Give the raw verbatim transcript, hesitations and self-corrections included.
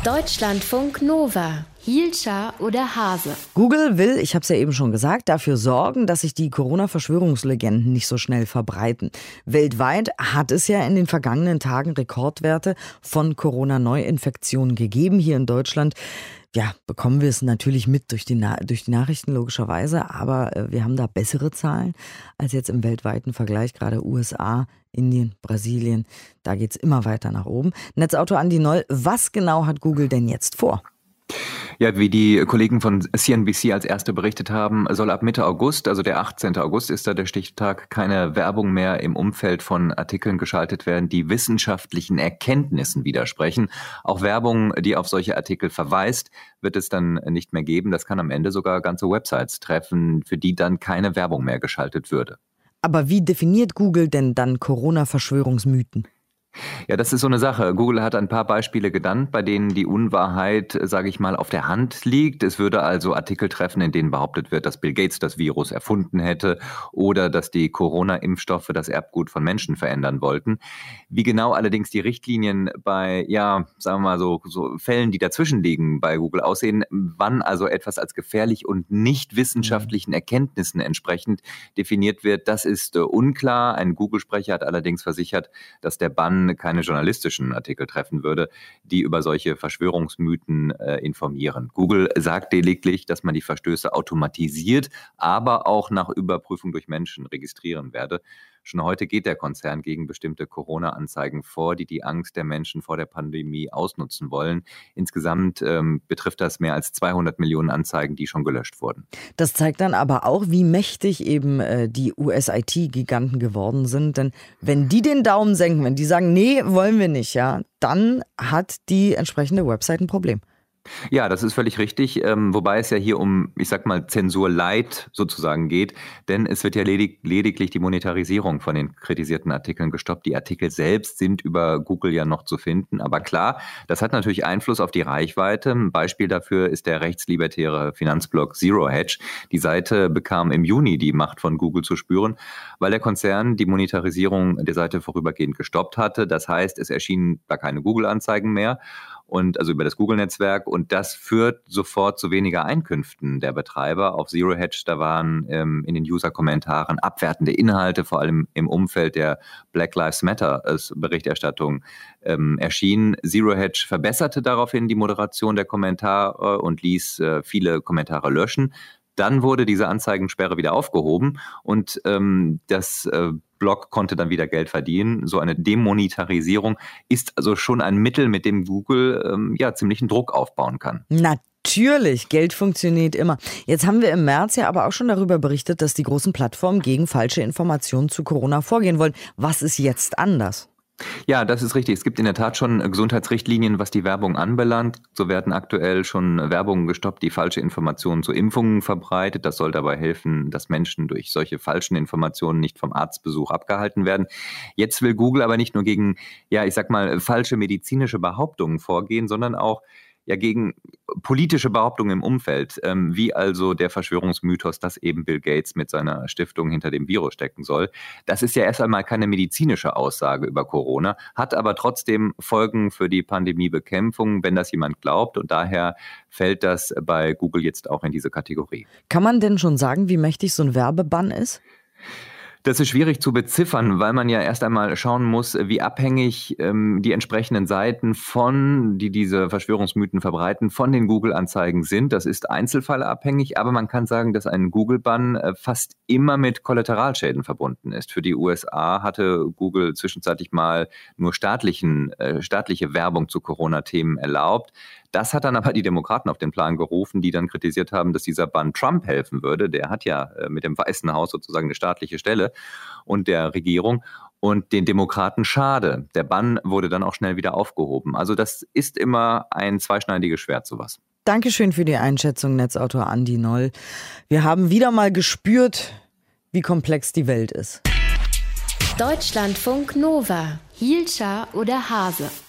Deutschlandfunk Nova. Hielscher oder Hase? Google will, ich habe es ja eben schon gesagt, dafür sorgen, dass sich die Corona-Verschwörungslegenden nicht so schnell verbreiten. Weltweit hat es ja in den vergangenen Tagen Rekordwerte von Corona-Neuinfektionen gegeben. Hier in Deutschland, ja, bekommen wir es natürlich mit durch die, Na- durch die Nachrichten logischerweise, aber äh, wir haben da bessere Zahlen als jetzt im weltweiten Vergleich, gerade U S A, Indien, Brasilien. Da geht es immer weiter nach oben. Netzautor Andi Noll, was genau hat Google denn jetzt vor? Ja, wie die Kollegen von C N B C als erste berichtet haben, soll ab Mitte August, also der achtzehnten August ist da der Stichtag, keine Werbung mehr im Umfeld von Artikeln geschaltet werden, die wissenschaftlichen Erkenntnissen widersprechen. Auch Werbung, die auf solche Artikel verweist, wird es dann nicht mehr geben. Das kann am Ende sogar ganze Websites treffen, für die dann keine Werbung mehr geschaltet würde. Aber wie definiert Google denn dann Corona-Verschwörungsmythen? Ja, das ist so eine Sache. Google hat ein paar Beispiele genannt, bei denen die Unwahrheit, sage ich mal, auf der Hand liegt. Es würde also Artikel treffen, in denen behauptet wird, dass Bill Gates das Virus erfunden hätte oder dass die Corona-Impfstoffe das Erbgut von Menschen verändern wollten. Wie genau allerdings die Richtlinien bei, ja, sagen wir mal so, so Fällen, die dazwischen liegen, bei Google aussehen, wann also etwas als gefährlich und nicht wissenschaftlichen Erkenntnissen entsprechend definiert wird, das ist äh, unklar. Ein Google-Sprecher hat allerdings versichert, dass der Bann keine journalistischen Artikel treffen würde, die über solche Verschwörungsmythen äh, informieren. Google sagt lediglich, dass man die Verstöße automatisiert, aber auch nach Überprüfung durch Menschen registrieren werde. Schon heute geht der Konzern gegen bestimmte Corona-Anzeigen vor, die die Angst der Menschen vor der Pandemie ausnutzen wollen. Insgesamt ähm, betrifft das mehr als zweihundert Millionen Anzeigen, die schon gelöscht wurden. Das zeigt dann aber auch, wie mächtig eben äh, die U S-I T-Giganten geworden sind. Denn wenn die den Daumen senken, wenn die sagen, nee, wollen wir nicht, ja, dann hat die entsprechende Website ein Problem. Ja, das ist völlig richtig, ähm, wobei es ja hier um, ich sag mal, Zensur light sozusagen geht, denn es wird ja ledig- lediglich die Monetarisierung von den kritisierten Artikeln gestoppt. Die Artikel selbst sind über Google ja noch zu finden, aber klar, das hat natürlich Einfluss auf die Reichweite. Ein Beispiel dafür ist der rechtslibertäre Finanzblog Zero Hedge. Die Seite bekam im Juni die Macht von Google zu spüren, weil der Konzern die Monetarisierung der Seite vorübergehend gestoppt hatte. Das heißt, es erschienen da keine Google-Anzeigen mehr. Und also über das Google-Netzwerk, und das führt sofort zu weniger Einkünften der Betreiber. Auf Zero Hedge, da waren ähm, in den User-Kommentaren abwertende Inhalte, vor allem im Umfeld der Black Lives Matter-Berichterstattung ähm, erschienen. Zero Hedge verbesserte daraufhin die Moderation der Kommentare und ließ äh, viele Kommentare löschen. Dann wurde diese Anzeigensperre wieder aufgehoben und ähm, das äh, Blog konnte dann wieder Geld verdienen. So eine Demonetarisierung ist also schon ein Mittel, mit dem Google ähm, ja ziemlichen Druck aufbauen kann. Natürlich, Geld funktioniert immer. Jetzt haben wir im März ja aber auch schon darüber berichtet, dass die großen Plattformen gegen falsche Informationen zu Corona vorgehen wollen. Was ist jetzt anders? Ja, das ist richtig. Es gibt in der Tat schon Gesundheitsrichtlinien, was die Werbung anbelangt. So werden aktuell schon Werbungen gestoppt, die falsche Informationen zu Impfungen verbreitet. Das soll dabei helfen, dass Menschen durch solche falschen Informationen nicht vom Arztbesuch abgehalten werden. Jetzt will Google aber nicht nur gegen, ja, ich sag mal, falsche medizinische Behauptungen vorgehen, sondern auch ja gegen politische Behauptungen im Umfeld, ähm, wie also der Verschwörungsmythos, dass eben Bill Gates mit seiner Stiftung hinter dem Virus stecken soll. Das ist ja erst einmal keine medizinische Aussage über Corona, hat aber trotzdem Folgen für die Pandemiebekämpfung, wenn das jemand glaubt, und daher fällt das bei Google jetzt auch in diese Kategorie. Kann man denn schon sagen, wie mächtig so ein Werbebann ist? Das ist schwierig zu beziffern, weil man ja erst einmal schauen muss, wie abhängig ähm, die entsprechenden Seiten von, die diese Verschwörungsmythen verbreiten, von den Google-Anzeigen sind. Das ist einzelfallabhängig, aber man kann sagen, dass ein Google-Bann äh, fast immer mit Kollateralschäden verbunden ist. Für die U S A hatte Google zwischenzeitlich mal nur staatlichen, äh, staatliche Werbung zu Corona-Themen erlaubt. Das hat dann aber die Demokraten auf den Plan gerufen, die dann kritisiert haben, dass dieser Bann Trump helfen würde. Der hat ja äh, mit dem Weißen Haus sozusagen eine staatliche Stelle und der Regierung. Und den Demokraten schade. Der Bann wurde dann auch schnell wieder aufgehoben. Also das ist immer ein zweischneidiges Schwert, sowas. Dankeschön für die Einschätzung, Netzautor Andi Noll. Wir haben wieder mal gespürt, wie komplex die Welt ist. Deutschlandfunk Nova. Hielscher oder Hase?